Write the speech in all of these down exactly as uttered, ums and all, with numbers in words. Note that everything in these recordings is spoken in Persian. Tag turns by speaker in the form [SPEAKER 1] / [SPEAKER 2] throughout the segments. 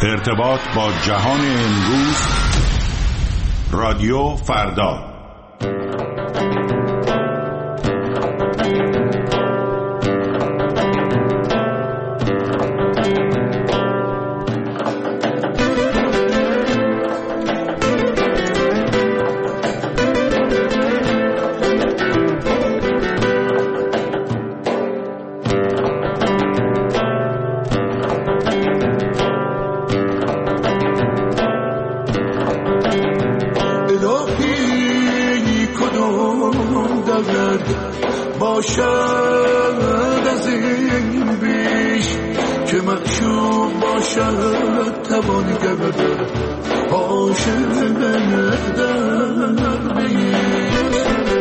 [SPEAKER 1] ارتباط با جهان امروز، رادیو فردا.
[SPEAKER 2] باشد از این بیش که مخشوق باشد توانگر عاشق در بیش.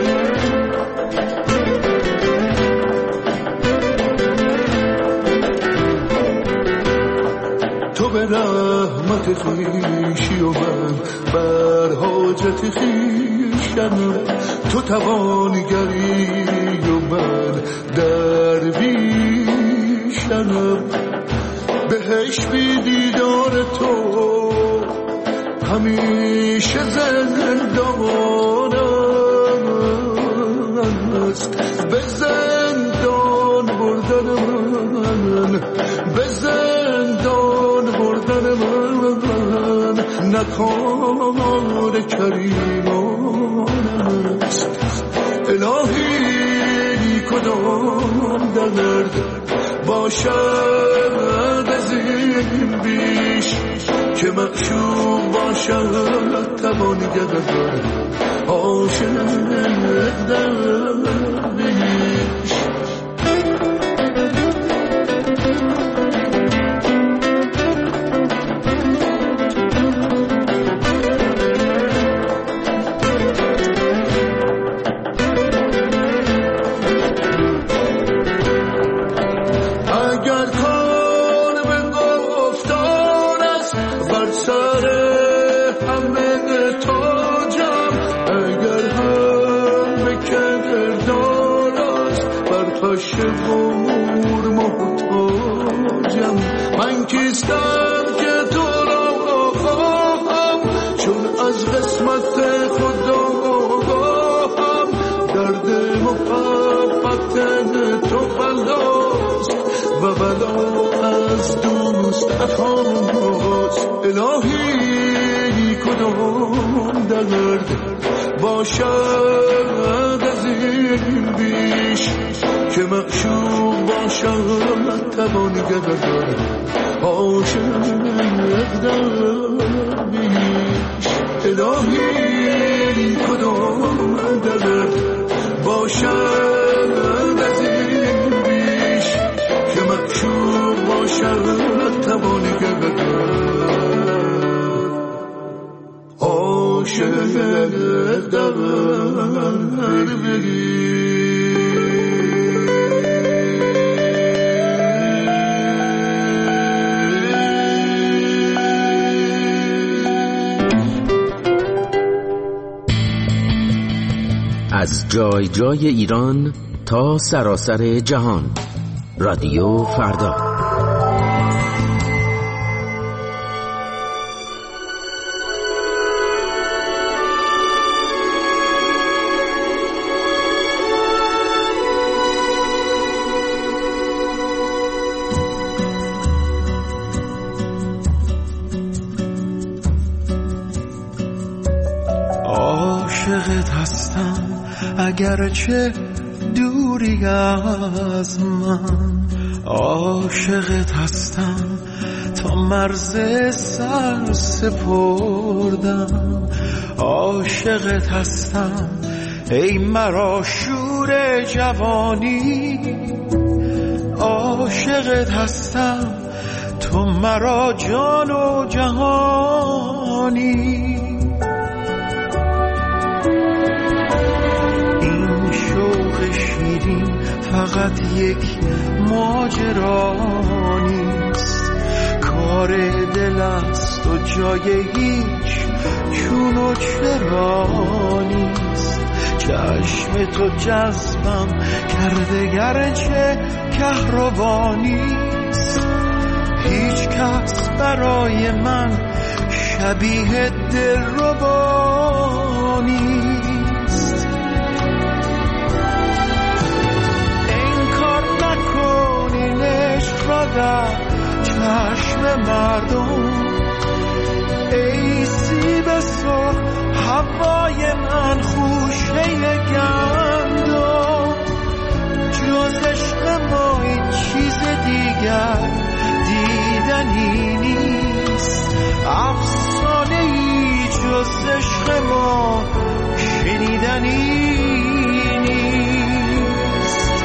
[SPEAKER 2] تو به رحمت خویشی و من بر حاجت خویشم، تو توانگری و من درویشم. بهش بی دیدار تو همیشه زندان است، به زندان بردن من، به زندان بردن من نکار کریمان است. الهی کدام درد باشد از این بیش که معشوق باشد توانگر عاشق در بیش. شبور محتاجم، من کیستم که تو را خواهم، چون از قسمت خدا آگاهم. درد محبت تو بلاست و بلا از دوست افاست. الهی کدام درد باشد از این بیش که معشوق باشد توانگر عاشق در بیش. الهی کدام درد باشد از این بیش که معشوق باشد توانگر عاشق در بیش.
[SPEAKER 3] از جای جای ایران تا سراسر جهان، رادیو فردا.
[SPEAKER 2] عاشقت هستم اگرچه دوری از من، عاشقت هستم تا مرز سر سپردم. عاشقت هستم ای مرا شور جوانی، عاشقت هستم تو مرا جان و جهانی. فقط یک ماجرا نیست، کار دل است و جای هیچ چون و چرا نیست. چشم تو جذبم کرده گرچه کهربا نیست، هیچ کس کس برای من شبیه دلربا نیست. این کار نکنین عشق را در چشم مردم، ای سیب سرخ هوای من خوشه گندم. جز عشق ما این چیز دیگر دیدنی نیست، افسانه ای جز عشق ما شنیدنی نیست.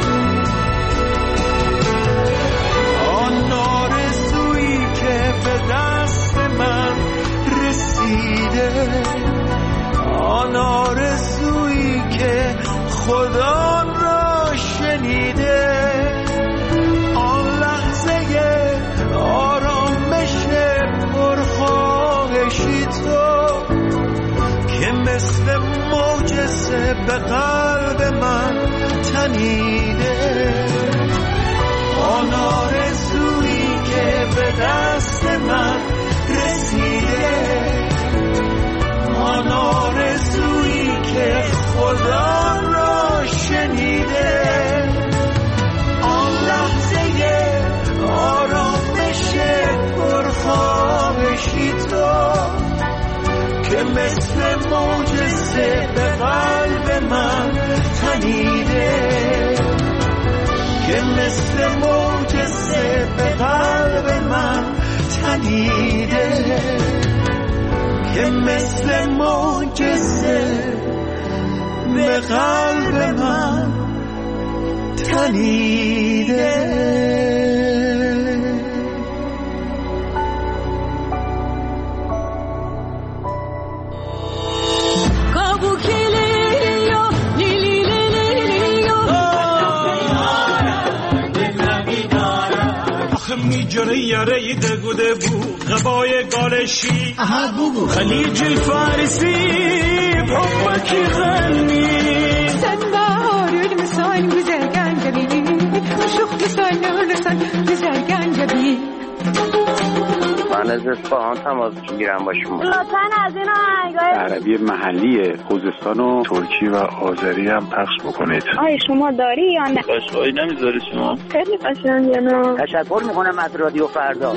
[SPEAKER 2] آن آرزویی که به دست من رسیده، آن آرزویی که خدا را شنیده، آن لحظه آرامش پرخواهشی تو که مثل معجزه به قلب من تنیده، آن آرزویی که به دست من رسیده، آن آرزویی که خدا را شنیده، آن لحظه آرامش پرخواهشی تو که مثل معجزه به قلب من تنیده، که مثل معجزه به قلب من تنیده، که مثل معجزه به قلب من تنیده.
[SPEAKER 4] میجره یاره دگو دگو غبای گالشی خلیج الفارسی بحبکی غنی
[SPEAKER 5] sen baharül misal güzel gencebi aşık misal sen güzel gencebi.
[SPEAKER 6] من از اصفهان تماس میگیرم با شما.
[SPEAKER 7] لطفاً از این آهنگای
[SPEAKER 8] عربی محلی خوزستان و ترکی و آذری هم پخش بکنید.
[SPEAKER 7] آی شما داری یا نه؟
[SPEAKER 8] قشقایی نمیذاری شما؟
[SPEAKER 7] خیلی قشنگه نه.
[SPEAKER 6] تشکر میکنم از رادیو فردا.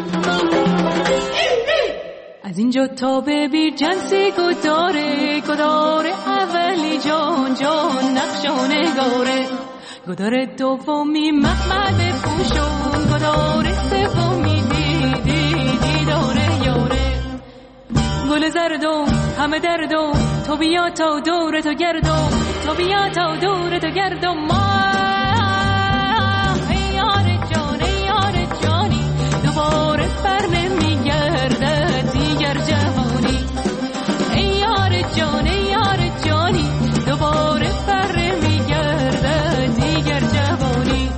[SPEAKER 5] از اینجا تا به بیر جنسی گداره گداره اولی جان جان نقشانه گاره گداره دومی محمد پوشون گداره سومی دیدی دیداره یاره گل زردو همه دردو تو بیا تا دور تو گردو تو بیا تا دور تو گردو ما ای یار جان ای یار جانی دوباره بر نمیگردد دیگر جوانی ای یار جان ای یار جانی دوباره بر نمیگردد دیگر جوانی.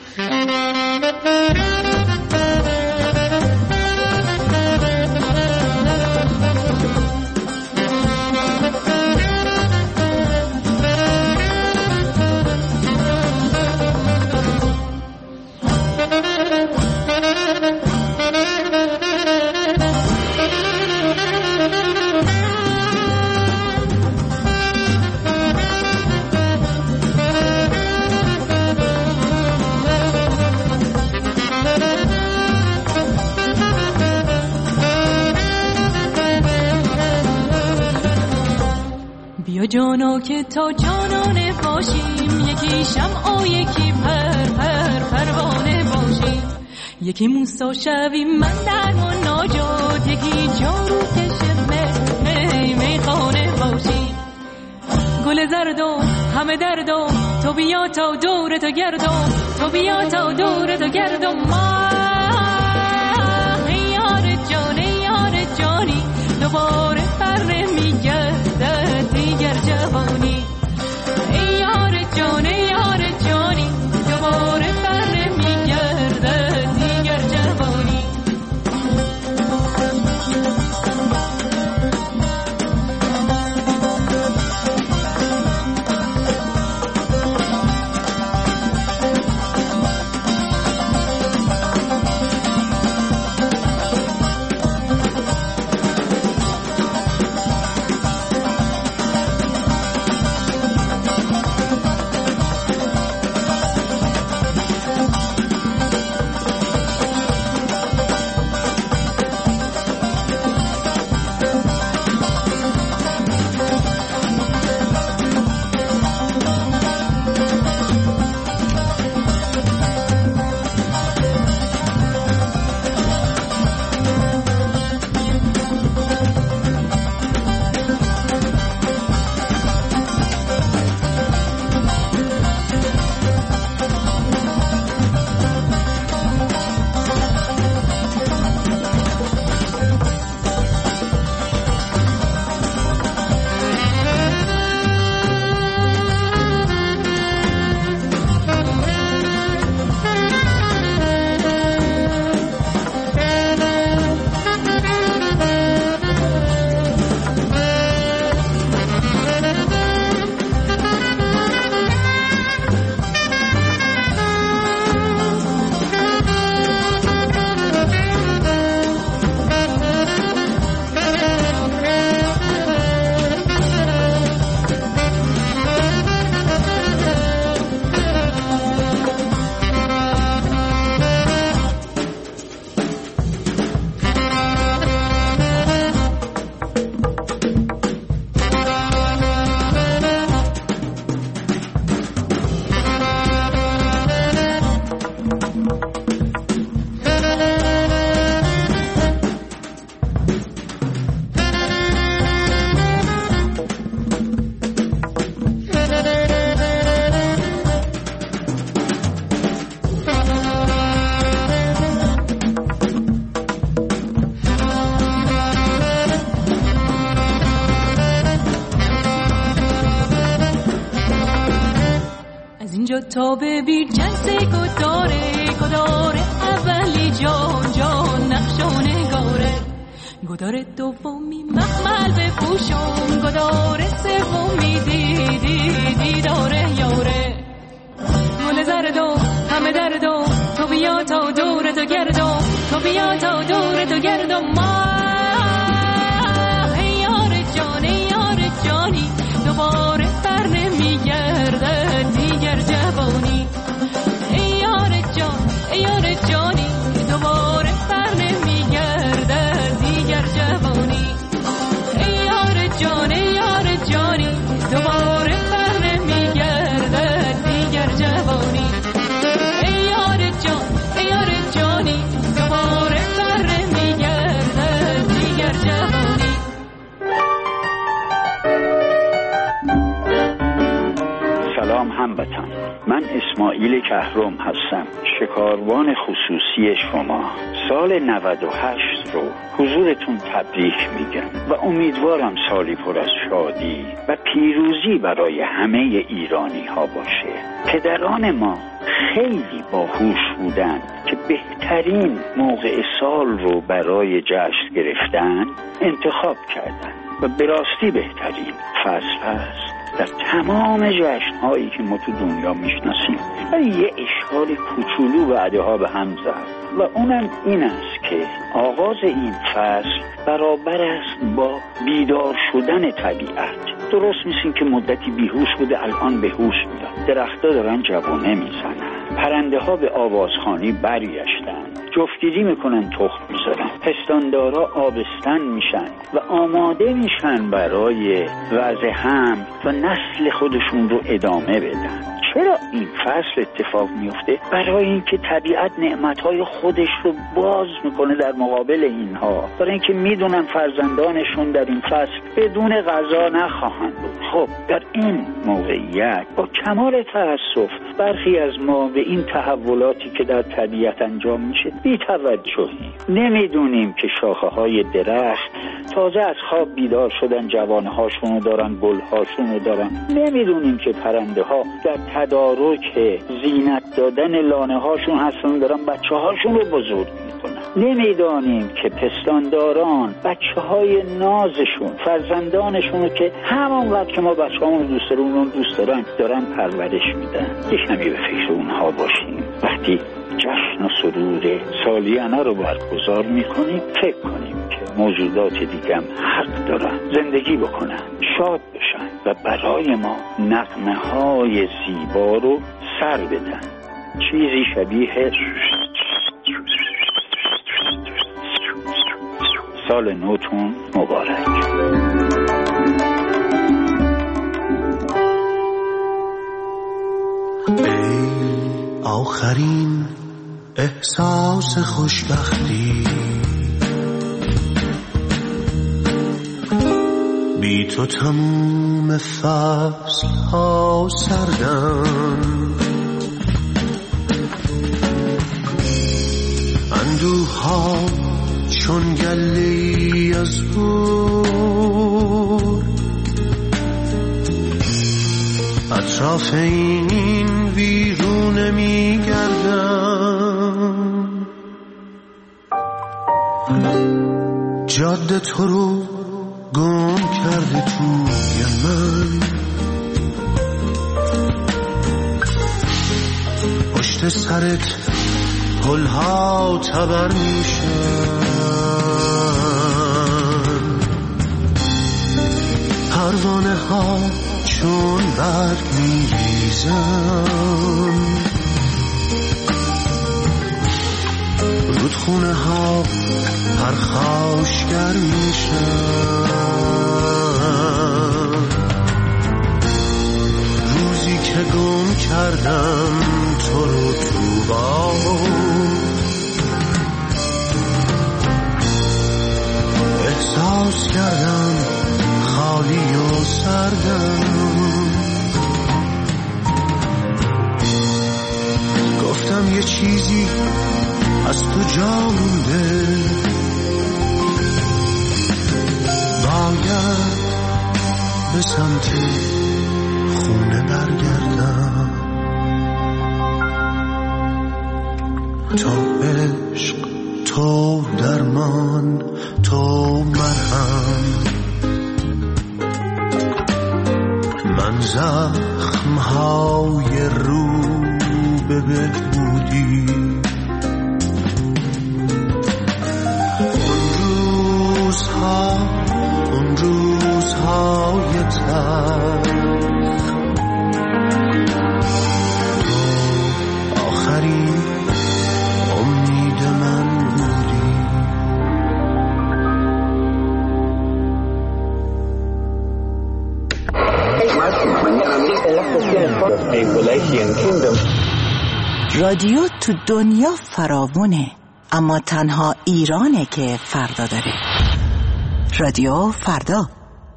[SPEAKER 5] بیا جانا که تا جانانه باشیم یکی شمع و یکی پر پر پروانه باشیم یکی موسی شویم من در و ناجات یکی جارو کشم می می خانه باشیم گل زردو همه دردو تو بیا تا دور تو گردو تو بیا تا دور تو گردو ما ای یار جان ای یار جانی دوباره بر نمیگردد دیگر جوانی ای یار جان ای یار جانی دوباره بر نمیگردد دیگر جوانی. دوتا ببین جنسه گداره گداره اولی جان جان نقشان گاره گداره دومی مخمل بپوشم گداره سومی دیدی دیداره یاره گل زردو همه دردو تو بیا تا دور تو گردو تو بیا تا دور تو گردو ما ای یار جان ای یار جانی دوباره بر نمیگرده دیگر جوانی ای یار جان ای یار جانی دوباره بر نمیگرده دیگر جوانی ای یار جان ای یار جانی دوباره بر نمیگرده دیگر جوانی ای یار جان ای یار جانی دوباره بر نمیگرده دیگر جوانی.
[SPEAKER 9] سلام هموطن، من اسماعیل کهرم هستم، شکاروان خصوصی شما. سال نود و هشت رو حضورتون تبریک میگم و امیدوارم سالی پر از شادی و پیروزی برای همه ایرانی ها باشه. پدران ما خیلی باهوش بودن که بهترین موقع سال رو برای جشن گرفتن انتخاب کردن و به راستی بهترین فصل هست در تمام جشن‌هایی که ما تو دنیا میشناسیم. ولی یه اشکال کوچولو بعدها به هم زد و اونم این است که آغاز این فصل برابر است با بیدار شدن طبیعت. درست مثل که مدتی بیهوش بوده الان به هوش میاد. درخت‌ها دارن جوانه میزنن، پرنده ها به آوازخوانی برگشتن، جفتگیری میکنن، تخم میذارن، پستاندارا آبستن میشن و آماده میشن برای وضع حمل و نسل خودشون رو ادامه بدن. چرا این فصل اتفاق میفته؟ برای اینکه طبیعت نعمتهای خودش رو باز میکنه در مقابل اینها، برای اینکه میدونن فرزندانشون در این فصل بدون غذا نخواهند بود. خب در این موقعیت با کمال تأسف برخی از ما به این تحولاتی که در طبیعت انجام میشه بی توجهی. نمیدونیم که شاخه های درخت تازه از خواب بیدار شدن، جوانهاشونو دارن، گلهاشونو دارن. نمیدونیم که پرنده ها در تدارک زینت دادن لانه هاشون هستن، دارن بچه هاشون رو بزرگ میکنن. نمیدانیم که پستانداران بچه های نازشون، فرزندانشون که همون وقت که ما بچه همون دوست دارن اون دوست دارن دارن پرورش میدن. یه کمی به فکر اونها باشیم. وقتی جشن و سرور سالیانه رو برگزار میکنیم فکر کنیم که موجودات دیگه هم حق دارن زندگی بکنن، شاد بشن و برای ما نغمه های زیبا رو سر بدن. چیزی شبیه سال نوتون مبارک.
[SPEAKER 2] ای آخرین احساس خوشبختی، بی تو تموم فصل ها سردن، اندوه ها چون گلی از هور، اطراف این ویرونه می گردم، جاده تو رو گم کرده توی من، پشت سرت گلها تبر میشن، پروانه ها چون برگ میریزن، رودخونه ها پرخاشگر میشن، روزی که گم کردم تو رو تو باغ، احساس کردم خالی و سردم، گفتم یه چیزی از تو جا مونده، باید به سمت خونه برگردم. تو عشق، تو درمان، تو مرهم. من زخم های رو به بهبودی، اون روزها، اون روزهای تلخ، آخرین امید من بودی.
[SPEAKER 10] رادیو تو دنیا فراوونه، اما تنها ایرانه که فردا داره. رادیو فردا.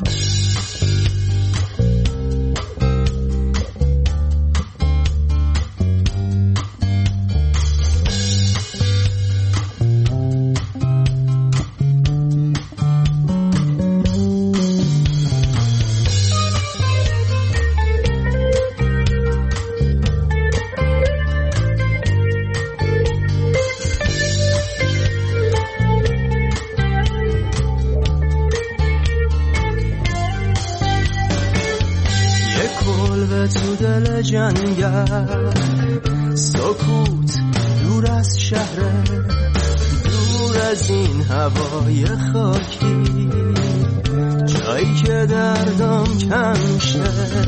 [SPEAKER 2] جنگل سکوت دور از شهر، دور از این هوای خاکی، جایی که دردم کم شه،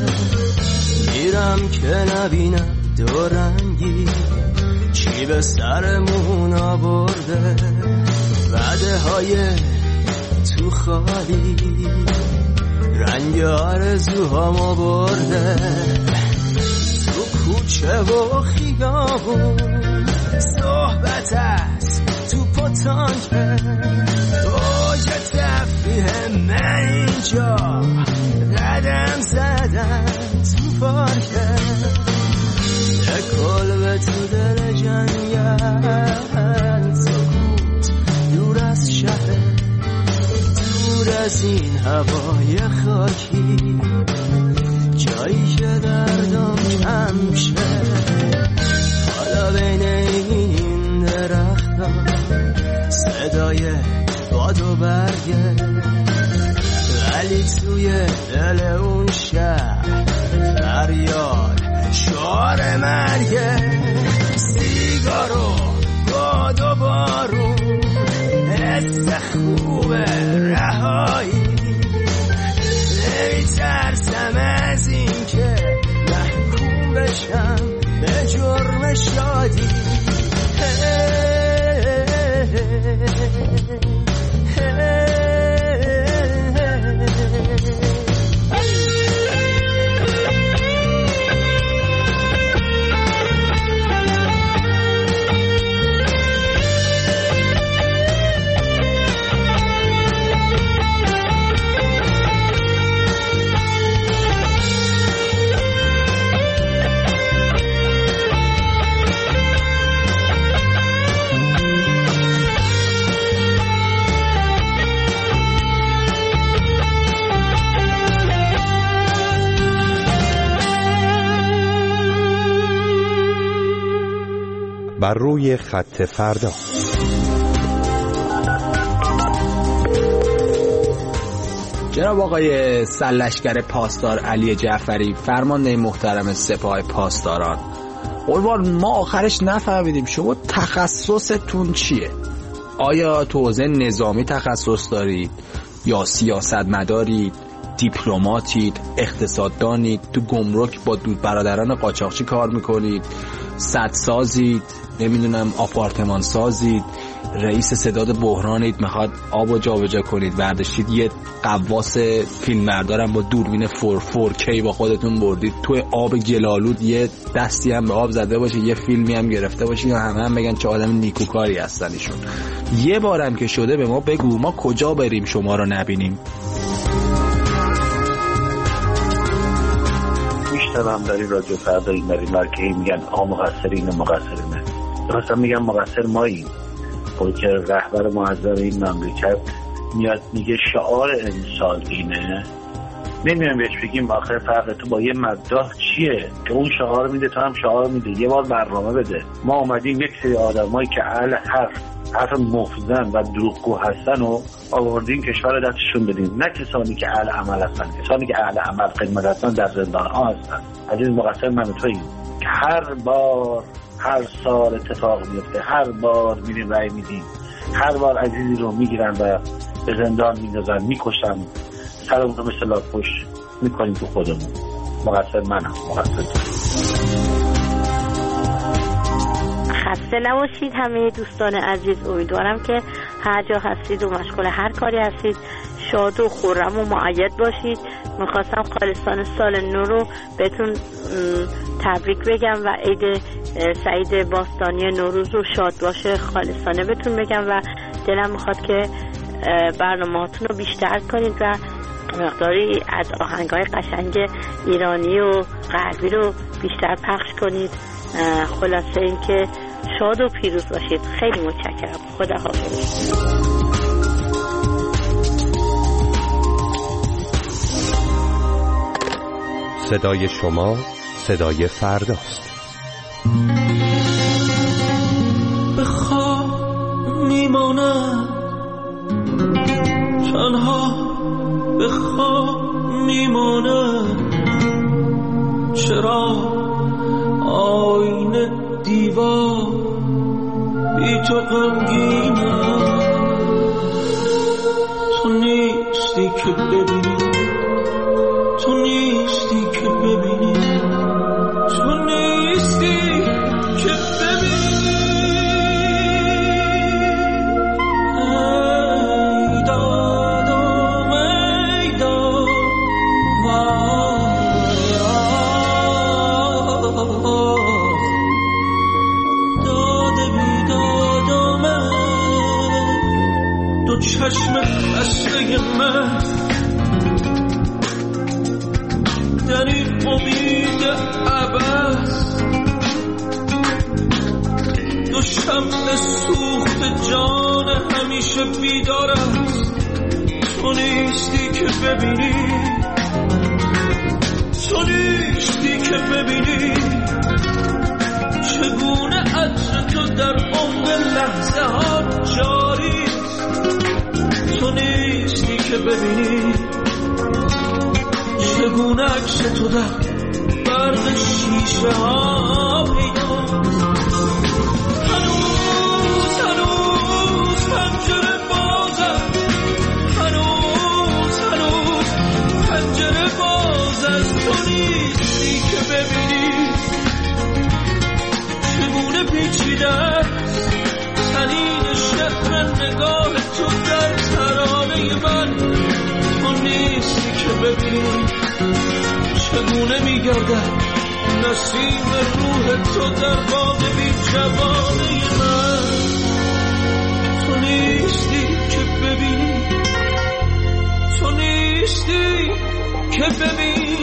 [SPEAKER 2] میرم که نبینم دورنگی چی به سرمون آورده، وعده های تو خالی رنگ آرزوهامو برده، کوچه و خیابون صحبت است تو پتانکه، اوج تفریح من اینجا قدم زدن تو پارکه، کل به تو دل جنگل سکوت دور از شهر، دور از این هوای خاکی، جایی که دردم کم شه، حالا بین این درختان صدای باد و برگه، ولی توی دل اون شهر فریاد شعار مرگه، سیگار و باد و بارون حس خوب رهایی، نمیترسم از این که محکوم بشم به جرم شادی.
[SPEAKER 11] بر روی خط فردا.
[SPEAKER 12] جناب آقای سرلشکر پاسدار علی جعفری، فرمانده محترم سپاه پاسداران، قربان ما آخرش نفهمیدیم شما تخصصتون چیه؟ آیا تو حوزه نظامی تخصص دارید یا سیاست مدارید، دیپلماتید، اقتصاددانید، تو گمرک با دود برادران قاچاقچی کار میکنید، سدسازید، نمیدونم آپارتمان سازید، رئیس ستاد بحرانید، میخواد آب و جابجا کنید، برداشتید یه قواس فیلمبردارم با دوربین فور فور کی با خودتون بردید توی آب گلالود، یه دستی هم به آب زده باشه، یه فیلمی هم گرفته باشید، همه هم بگن چه آدم نیکوکاری هستن ایشون. یه بارم که شده به ما بگو ما کجا بریم شما رو نبینیم.
[SPEAKER 13] میشتم داری رادیو فردا این داری مرکهی میگن آ مقصرین و مقصرینه، درسته میگن مقصر ماییم. خود که رهبر معظم این مملکت میاد میگه شعار امسال اینه، نمیدونم بهش بگیم آخر فرق تو با یه مداح چیه که اون شعار میده تو هم شعار میده، یه بار برنامه بده. ما اومدیم یک سری آدمایی که اهل حرف حرف مفزن و دروغگو هستن و آوردیم کشور دستشون بدیم، نه کسانی که اهل عمل هستن. کسانی که اهل عمل خدمت هستن در زندان ها هستن. عزیز مقصر من توییم که هر بار هر سال اتفاق میفته، هر بار میریم رای میدیم، هر بار عزیزی رو میگیرن و به زندان میندازن، میکشن، سرمون رو مثل لاپوش میکنیم تو خودمون. مقصر منم، مقصر تو.
[SPEAKER 14] خسته نباشید همه دوستان عزیز. امیدوارم که هر جا هستید و مشغول هر کاری هستید شاد و خرم و مؤید باشید. میخواستم خالصانه سال نو رو بهتون تبریک بگم و عید سعید باستانی نوروز رو شاد باشه خالصانه بهتون بگم و دلم میخواد که برنامه‌هاتون رو بیشتر کنید و مقداری از آهنگ‌های قشنگ ایرانی و غربی رو بیشتر پخش کنید. خلاصه این که شاد و پیروز باشید. خیلی متشکرم. خداحافظ.
[SPEAKER 11] صدای شما صدای فرداست.
[SPEAKER 4] به خواب میمانم تنها، به خواب میمانم چرا آینه دیوار بی تو غمگینم. تو نیستی که ببینی، تو نیستی که ببینی، تو نیستی که ببینی. ای دادم ای دادم داده بی دادم دو چشم بسته من در این امید عبث، دو شمع سوخت جان همیشه بیدار است. تو نیستی که ببینی، تو نیستی که ببینی چگونه عطر تو در عمق لحظه ها جاری. تو نیستی که ببینی چگونه عکس تو در برق شیشه ها پیداست. هنوز هنوز پنجره بازم، هنوز هنوز پنجره باز است. تو نیستی که ببینی چگونه پیچیده است طنین شعر نگاه تو در ترانه من. تو نیستی که ببینی چگونه میگردد نسیم روح تو در باغ بی جوانه من. تو نیستی که ببینی، تو نیستی که ببینی.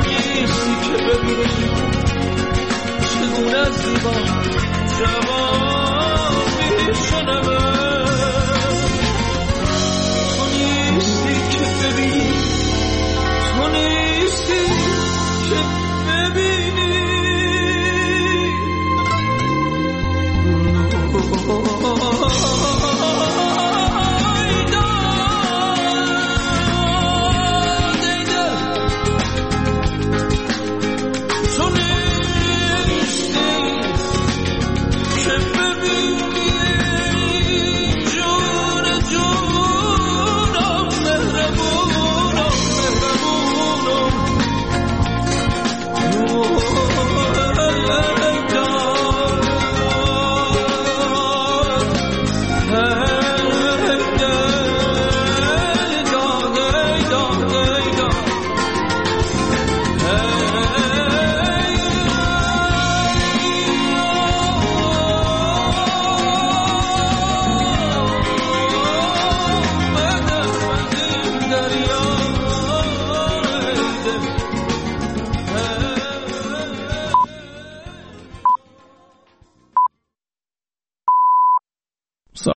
[SPEAKER 4] چگونه از دیوار جوان